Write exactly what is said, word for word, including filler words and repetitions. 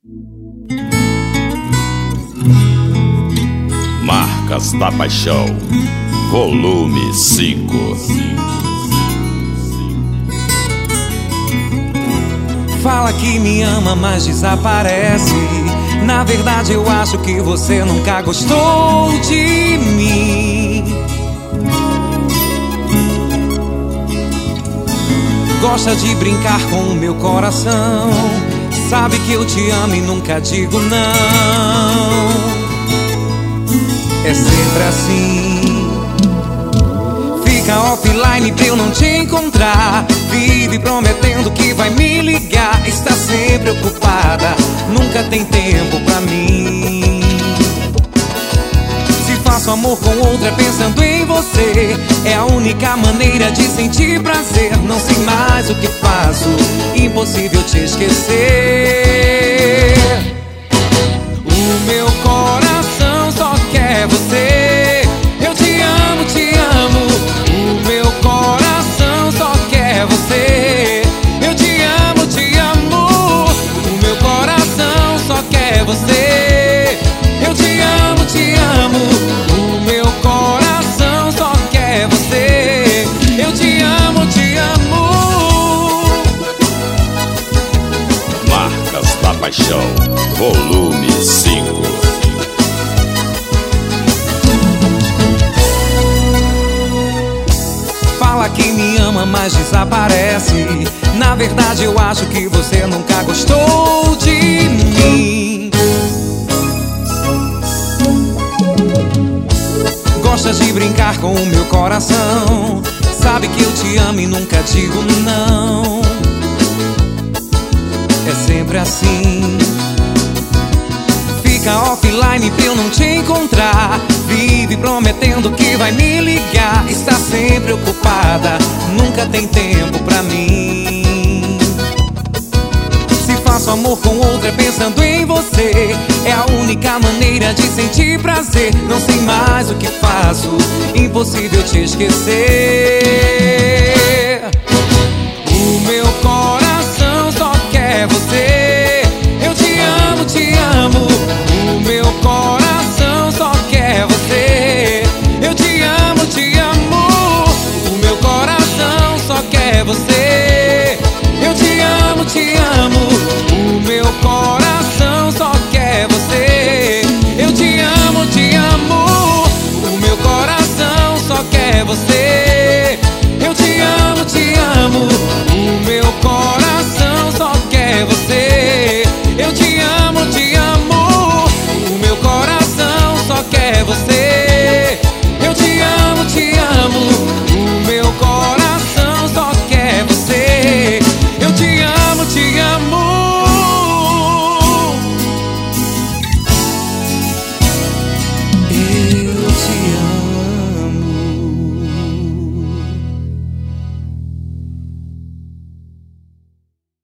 Marcas da Paixão, volume cinco. Fala que me ama, mas desaparece. Na verdade eu acho que você nunca gostou de mim. Gosta de brincar com o meu coração. Sabe que eu te amo e nunca digo não. É sempre assim. Fica offline pra eu não te encontrar. Vive prometendo que vai me ligar. Está sempre ocupada, nunca tem tempo pra mim. Se faço amor com outra pensando em você, é a única maneira de sentir prazer. Não sei mais o que faço, impossível te esquecer. O meu coração só quer você. Eu te amo, te amo. O meu coração só quer você. Eu te amo, te amo. O meu coração só quer você. Eu te amo, te amo. O meu coração só quer você. Eu te amo, te amo. Marcas da Paixão, volume cinco. Fala que me ama, mas desaparece. Na verdade eu acho que você nunca gostou de mim. Gosta de brincar com o meu coração. Sabe que eu te amo e nunca digo não. É sempre assim. Fica offline pra eu não te encontrar. Vive prometendo que vai me ligar. Está sempre ocupada, nunca tem tempo pra mim. Se faço amor com outra pensando em você, é a única maneira de sentir prazer. Não sei mais o que faço, impossível te esquecer.